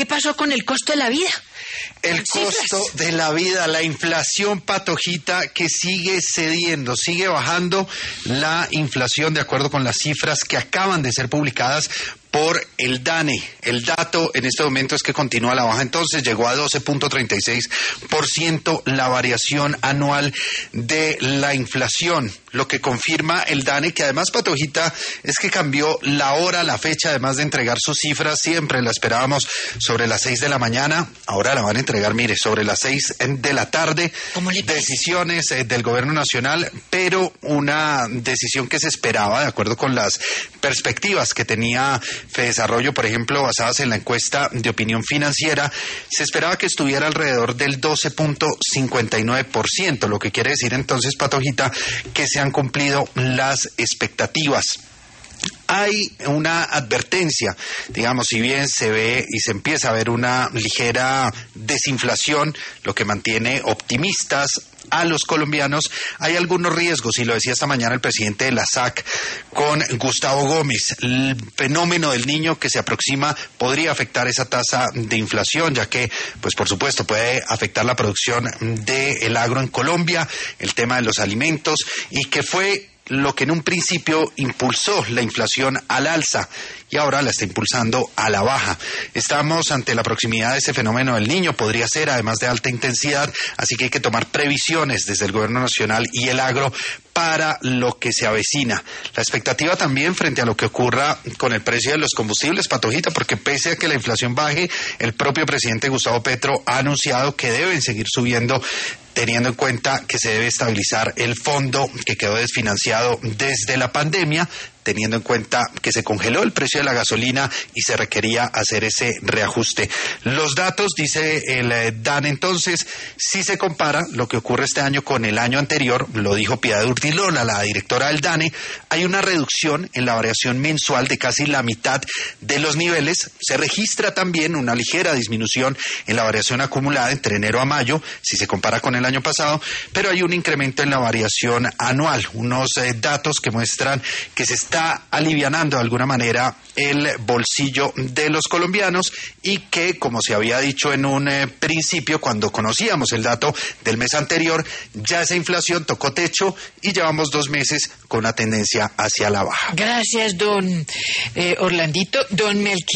¿Qué pasó con el costo de la vida? El costo de la vida, la inflación, Patojita, que sigue cediendo, sigue bajando la inflación de acuerdo con las cifras que acaban de ser publicadas por el DANE. El dato en este momento es que continúa la baja, entonces llegó a 12.36% la variación anual de la inflación. Lo que confirma el DANE, que además, Patojita, es que cambió la hora, la fecha, además de entregar sus cifras. Siempre la esperábamos sobre las 6 de la mañana, ahora la van a entregar, mire, sobre las 6 de la tarde. Decisiones del gobierno nacional, pero una decisión que se esperaba de acuerdo con las perspectivas que tenía Fedesarrollo, por ejemplo, basadas en la encuesta de opinión financiera. Se esperaba que estuviera alrededor del 12.59%, lo que quiere decir entonces, Patojita, que se han cumplido las expectativas. Hay una advertencia, digamos, si bien se ve y se empieza a ver una ligera desinflación, lo que mantiene optimistas a los colombianos, hay algunos riesgos, y lo decía esta mañana el presidente de la SAC con Gustavo Gómez. El fenómeno del Niño que se aproxima podría afectar esa tasa de inflación, ya que, pues por supuesto, puede afectar la producción del agro en Colombia, el tema de los alimentos, y que fue lo que en un principio impulsó la inflación al alza y ahora la está impulsando a la baja. Estamos ante la proximidad de ese fenómeno del Niño, podría ser además de alta intensidad, así que hay que tomar previsiones desde el gobierno nacional y el agro para lo que se avecina. La expectativa también frente a lo que ocurra con el precio de los combustibles, Patojita, porque pese a que la inflación baje, el propio presidente Gustavo Petro ha anunciado que deben seguir subiendo, teniendo en cuenta que se debe estabilizar el fondo que quedó desfinanciado desde la pandemia, teniendo en cuenta que se congeló el precio de la gasolina y se requería hacer ese reajuste. Los datos, dice el DANE, entonces, si se compara lo que ocurre este año con el año anterior, lo dijo Piedad Urdilola, la directora del DANE, hay una reducción en la variación mensual de casi la mitad de los niveles. Se registra también una ligera disminución en la variación acumulada entre enero a mayo, si se compara con el año pasado, pero hay un incremento en la variación anual, unos datos que muestran que se está alivianando de alguna manera el bolsillo de los colombianos y que, como se había dicho en un principio, cuando conocíamos el dato del mes anterior, ya esa inflación tocó techo y llevamos 2 meses con una tendencia hacia la baja. Gracias, don Orlandito. Don Melqui.